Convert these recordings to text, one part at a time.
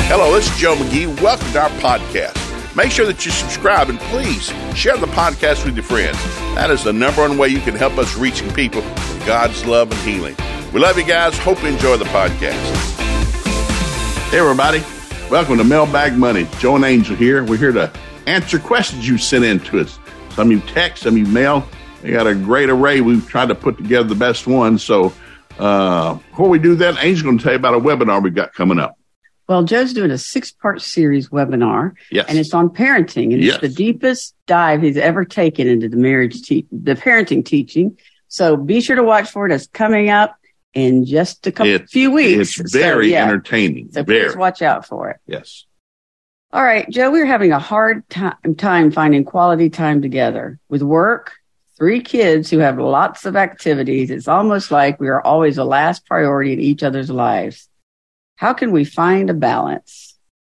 Hello, this is Joe McGee. Welcome to our podcast. Make sure that you subscribe and please share the podcast with your friends. That is the number one way you can help us reaching people with God's love and healing. We love you guys. Hope you enjoy the podcast. Hey, everybody. Welcome to Mailbag Money. Joe and Angel here. We're here to answer questions you sent in to us. Some you text, some you mail. We got a great array. We've tried to put together the best one. So before we do that, Angel's going to tell you about a webinar we got coming up. Well, Joe's doing a 6-part series webinar, yes, and it's on parenting, and it's the deepest dive he's ever taken into the the parenting teaching. So be sure to watch for it. It's coming up in just a few weeks. It's very entertaining. So please watch out for it. Yes. All right, Joe, we're having a hard time finding quality time together. With work, 3 kids who have lots of activities, it's almost like we are always the last priority in each other's lives. How can we find a balance?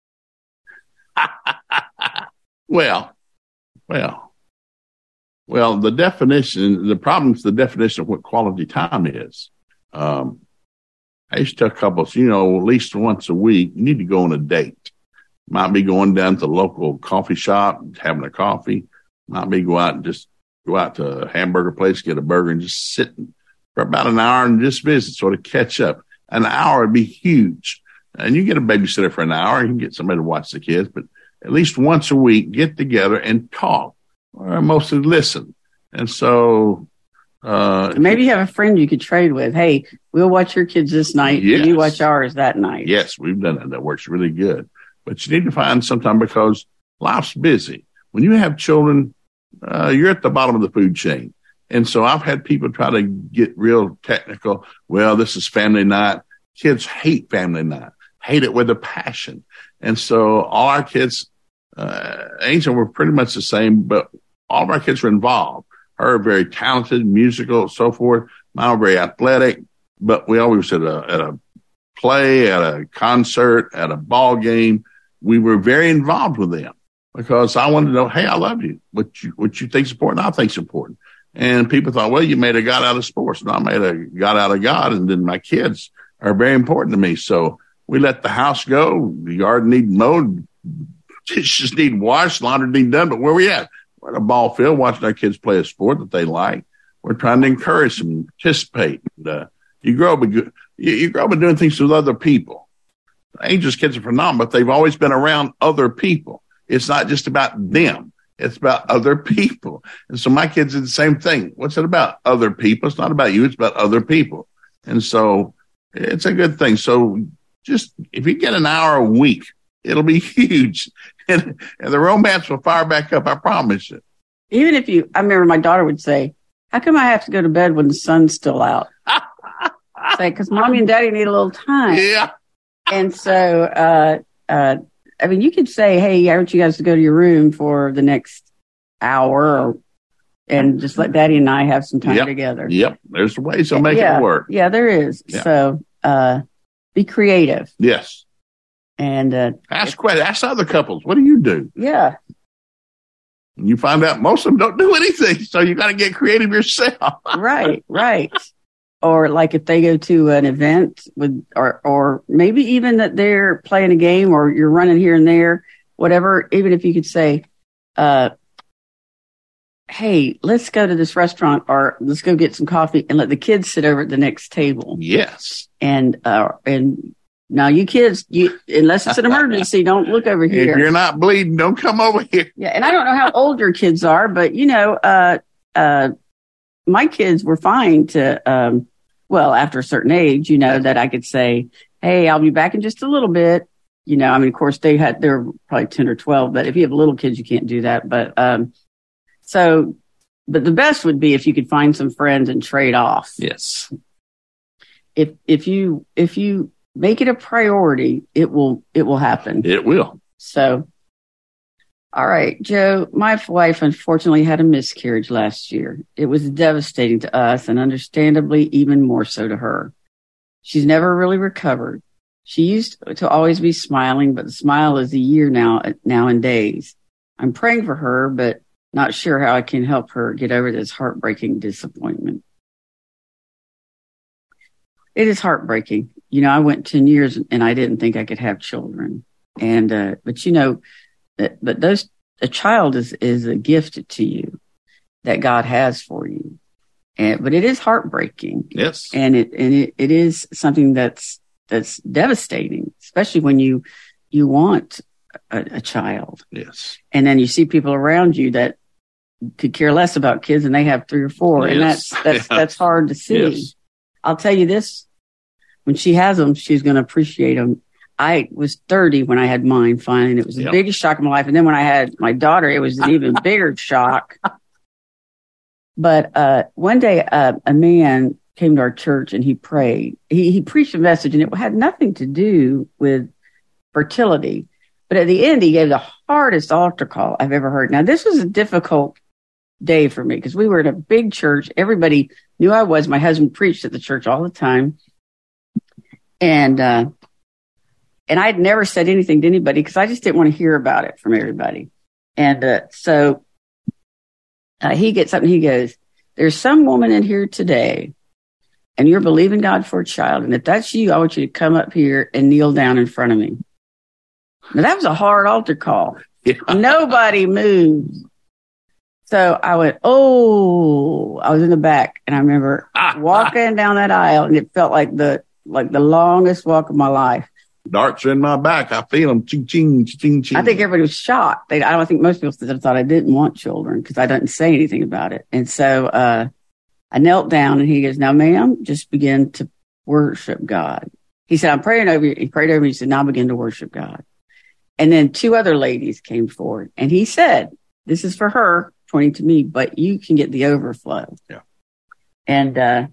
Well, the problem is the definition of what quality time is. I used to tell couples, at least once a week, you need to go on a date. Might be going down to the local coffee shop, having a coffee. Might be go out to a hamburger place, get a burger, and just sit for about an hour and just visit, sort of catch up. An hour would be huge. And you get a babysitter for an hour. You can get somebody to watch the kids. But at least once a week, get together and talk, or mostly listen. And so maybe you have a friend you could trade with. Hey, we'll watch your kids this night. Yes. And you watch ours that night. Yes, we've done that. That works really good. But you need to find some time because life's busy. When you have children, you're at the bottom of the food chain. And so I've had people try to get real technical. Well, this is family night. Kids hate family night, hate it with a passion. And so all our kids, Angel were pretty much the same, but all of our kids were involved. Her very talented, musical, so forth. Mine were very athletic, but we always at a play, at a concert, at a ball game. We were very involved with them because I wanted to know, hey, I love you. What you think's important, I think's important. And people thought, well, you made a God out of sports. No, I made a God out of God. And then my kids are very important to me. So we let the house go. The yard need mowed. Dishes need washed. Laundry need done. But where we at? We're at a ball field watching our kids play a sport that they like. We're trying to encourage them, participate. You grow up doing things with other people. Angel's kids are phenomenal, but they've always been around other people. It's not just about them. It's about other people. And so my kids did the same thing. What's it about? Other people. It's not about you. It's about other people. And so it's a good thing. So just if you get an hour a week, it'll be huge. And the romance will fire back up. I promise you. Even if I remember my daughter would say, how come I have to go to bed when the sun's still out? Say, because mommy and daddy need a little time. Yeah. And so, you could say, hey, I want you guys to go to your room for the next hour and just let daddy and I have some time together. Yep. There's ways to make it work. Yeah, there is. Yeah. So, be creative. Yes. And, ask questions. Ask other couples. What do you do? Yeah. And you find out most of them don't do anything. So you got to get creative yourself. Right. Or like if they go to an event or maybe even that they're playing a game or you're running here and there, whatever, even if you could say, hey, let's go to this restaurant or let's go get some coffee and let the kids sit over at the next table. Yes. And now you kids, unless it's an emergency, don't look over here. If you're not bleeding, don't come over here. Yeah. And I don't know how old your kids are, but my kids were fine to, after a certain age, that I could say, hey, I'll be back in just a little bit. Of course they're probably 10 or 12, but if you have little kids, you can't do that. But the best would be if you could find some friends and trade off. Yes. If you make it a priority, it will happen. It will. So, all right, Joe, my wife unfortunately had a miscarriage last year. It was devastating to us and understandably even more so to her. She's never really recovered. She used to always be smiling, but the smile is a year now in days. I'm praying for her, but not sure how I can help her get over this heartbreaking disappointment. It is heartbreaking. I went 10 years and I didn't think I could have children. And, but a child is a gift to you that God has for you. But it is heartbreaking. Yes. And it is something that's devastating, especially when you want a child. Yes. And then you see people around you that could care less about kids and they have 3 or 4. Yes. And that's hard to see. Yes. I'll tell you this, when she has them, she's going to appreciate them. I was 30 when I had mine finally, and it was the biggest shock of my life. And then when I had my daughter, it was an even bigger shock. But one day, a man came to our church and he prayed. He preached a message, and it had nothing to do with fertility. But at the end, he gave the hardest altar call I've ever heard. Now, this was a difficult day for me because we were in a big church. Everybody knew I was. My husband preached at the church all the time. And I'd never said anything to anybody because I just didn't want to hear about it from everybody. And so he gets up and he goes, "There's some woman in here today, and you're believing God for a child. And if that's you, I want you to come up here and kneel down in front of me." Now, that was a hard altar call. Yeah. Nobody moved. So I went, oh, I was in the back, and I remember walking down that aisle, and it felt like the longest walk of my life. Darts are in my back. I feel them. Ching, ching, ching, ching. I think everybody was shocked. I don't think most people thought I didn't want children because I didn't say anything about it. And so I knelt down, and he goes, "Now, ma'am, just begin to worship God." He said, "I'm praying over you." He prayed over me. He said, "Now begin to worship God." And then 2 other ladies came forward, and he said, "This is for her," pointing to me, "but you can get the overflow." Yeah. And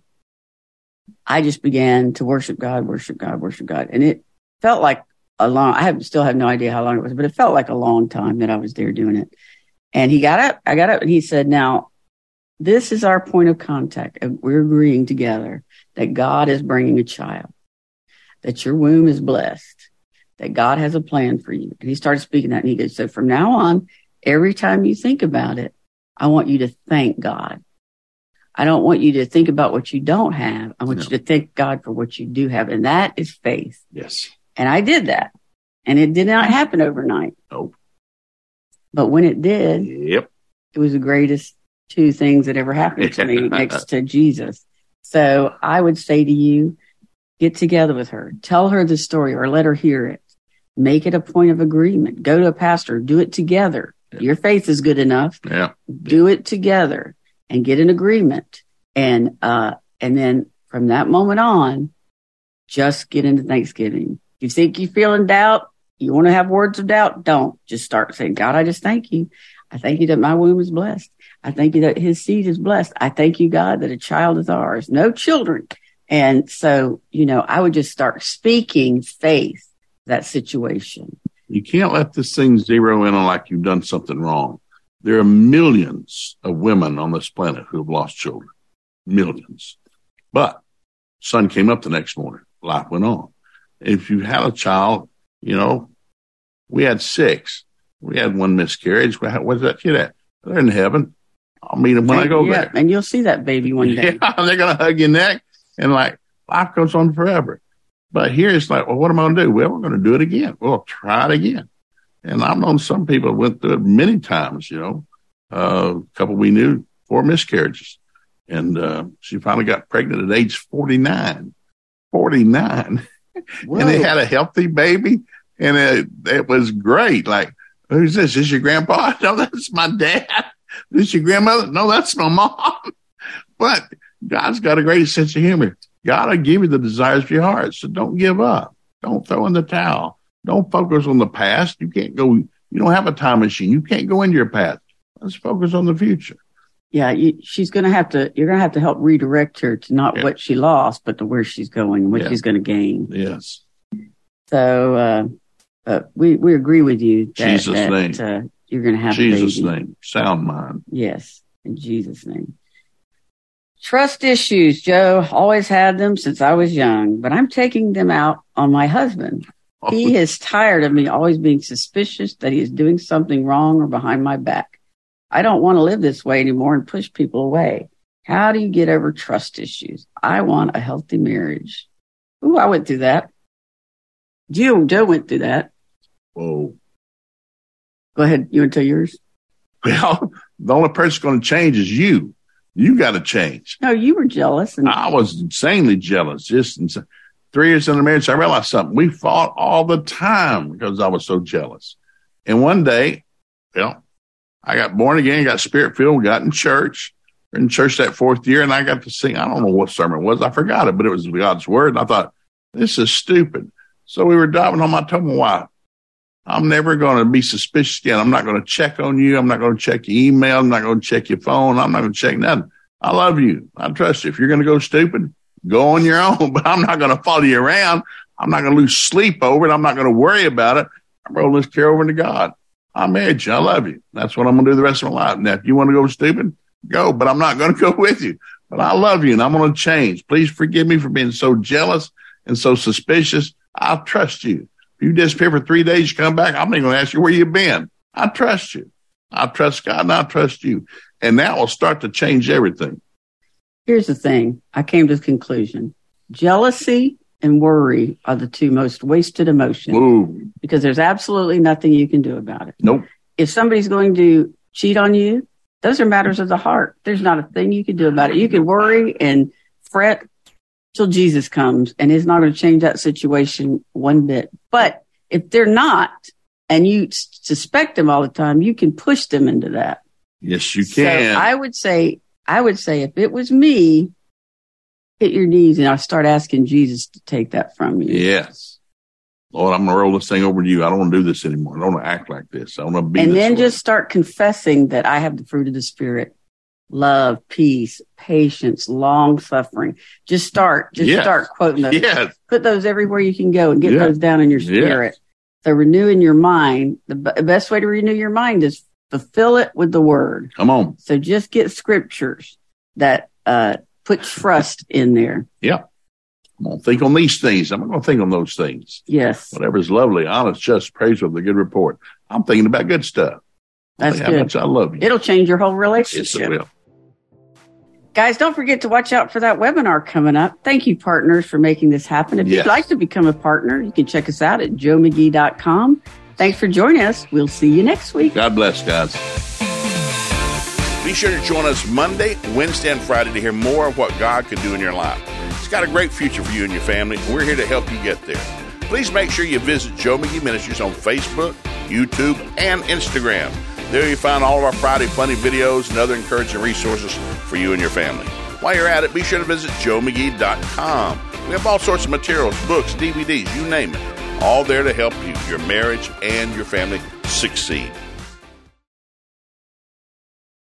I just began to worship God, worship God, worship God. And it felt like still have no idea how long it was, but it felt like a long time that I was there doing it. And he got up, I got up, and he said, "Now, this is our point of contact. We're agreeing together that God is bringing a child, that your womb is blessed, that God has a plan for you." And he started speaking that, and he goes, "So from now on, every time you think about it, I want you to thank God. I don't want you to think about what you don't have. I want you to thank God for what you do have." And that is faith. Yes. And I did that. And it did not happen overnight. Nope. But when it did, it was the greatest 2 things that ever happened to me next to Jesus. So I would say to you, get together with her, tell her the story or let her hear it. Make it a point of agreement. Go to a pastor, do it together. Yeah. Your faith is good enough. Yeah. Do it together and get an agreement. And then from that moment on, just get into Thanksgiving. If you think you feel in doubt, you want to have words of doubt, don't. Just start saying, "God, I just thank you. I thank you that my womb is blessed. I thank you that his seed is blessed. I thank you, God, that a child is ours." No children. And so, I would just start speaking faith, that situation. You can't let this thing zero in on like you've done something wrong. There are millions of women on this planet who have lost children. Millions. But sun came up the next morning. Life went on. If you had a child, we had 6. We had 1 miscarriage. Where's that kid at? They're in heaven. I'll meet them when I go there. And you'll see that baby one day. Yeah, they're going to hug your neck. And life goes on forever. But here it's like, well, what am I going to do? Well, we're going to do it again. We'll try it again. And I've known some people went through it many times, a couple we knew, 4 miscarriages. And she finally got pregnant at age 49. 49. Whoa. And they had a healthy baby. And it was great. Like, who's this? Is this your grandpa? No, that's my dad. Is this your grandmother? No, that's my mom. But God's got a great sense of humor. God will give you the desires of your heart. So don't give up. Don't throw in the towel. Don't focus on the past. You don't have a time machine. You can't go into your past. Let's focus on the future. Yeah, you're going to have to help redirect her to not what she lost, but to where she's going and what she's going to gain. Yes. So, we agree with you that, Jesus' name. You're going to have Jesus' a baby. name. Sound mind. Yes, in Jesus' name. Trust issues, Joe. Always had them since I was young, but I'm taking them out on my husband. He is tired of me always being suspicious that he is doing something wrong or behind my back. I don't want to live this way anymore and push people away. How do you get over trust issues? I want a healthy marriage. Ooh, I went through that. Joe went through that. Whoa. Go ahead. You want to tell yours? Well, the only person going to change is you. You got to change. No, you were jealous. And I was insanely jealous. 3 years in the marriage, I realized something. We fought all the time because I was so jealous. And one day, I got born again, got spirit-filled, got in church. In church that 4th year, and I got to sing. I don't know what sermon it was. I forgot it, but it was God's word. And I thought, this is stupid. So we were driving home. I told my wife, I'm never going to be suspicious again. I'm not going to check on you. I'm not going to check your email. I'm not going to check your phone. I'm not going to check nothing. I love you. I trust you. If you're going to go stupid, go on your own, but I'm not going to follow you around. I'm not going to lose sleep over it. I'm not going to worry about it. I'm rolling this care over to God. I married you. I love you. That's what I'm going to do the rest of my life. Now, if you want to go stupid, go, but I'm not going to go with you. But I love you, and I'm going to change. Please forgive me for being so jealous and so suspicious. I trust you. If you disappear for 3 days, you come back, I'm not going to ask you where you've been. I trust you. I trust God, and I trust you. And that will start to change everything. Here's the thing. I came to the conclusion. Jealousy and worry are the two most wasted emotions. Ooh. Because there's absolutely nothing you can do about it. Nope. If somebody's going to cheat on you, those are matters of the heart. There's not a thing you can do about it. You can worry and fret till Jesus comes, and it's not going to change that situation one bit. But if they're not, and you suspect them all the time, you can push them into that. Yes, you can. So I would say if it was me, hit your knees and I start asking Jesus to take that from you. Yes. Lord, I'm going to roll this thing over to you. I don't want to do this anymore. I don't want to act like this. I want to be And this then way. just start confessing that I have the fruit of the Spirit. Love, peace, patience, long suffering. Just start quoting those. Yes. Put those everywhere you can go and get those down in your spirit. Yes. So renewing your mind, the best way to renew your mind is fulfill it with the word. Come on. So just get scriptures that put trust in there. Yeah. I'm going to think on these things. I'm not going to think on those things. Yes. Whatever is lovely, honest, just, praiseworthy, good report. I'm thinking about good stuff. That's How good. much I love you. It'll change your whole Yes, relationship. it will. Guys, don't forget to watch out for that webinar coming up. Thank you, partners, for making this happen. If you'd like to become a partner, you can check us out at joemcgee.com. Thanks for joining us. We'll see you next week. God bless, guys. Be sure to join us Monday, Wednesday, and Friday to hear more of what God can do in your life. It's got a great future for you and your family, and we're here to help you get there. Please make sure you visit Joe McGee Ministries on Facebook, YouTube, and Instagram. There you find all of our Friday funny videos and other encouraging resources for you and your family. While you're at it, be sure to visit joemcgee.com. We have all sorts of materials, books, DVDs, you name it, all there to help you, your marriage, and your family succeed.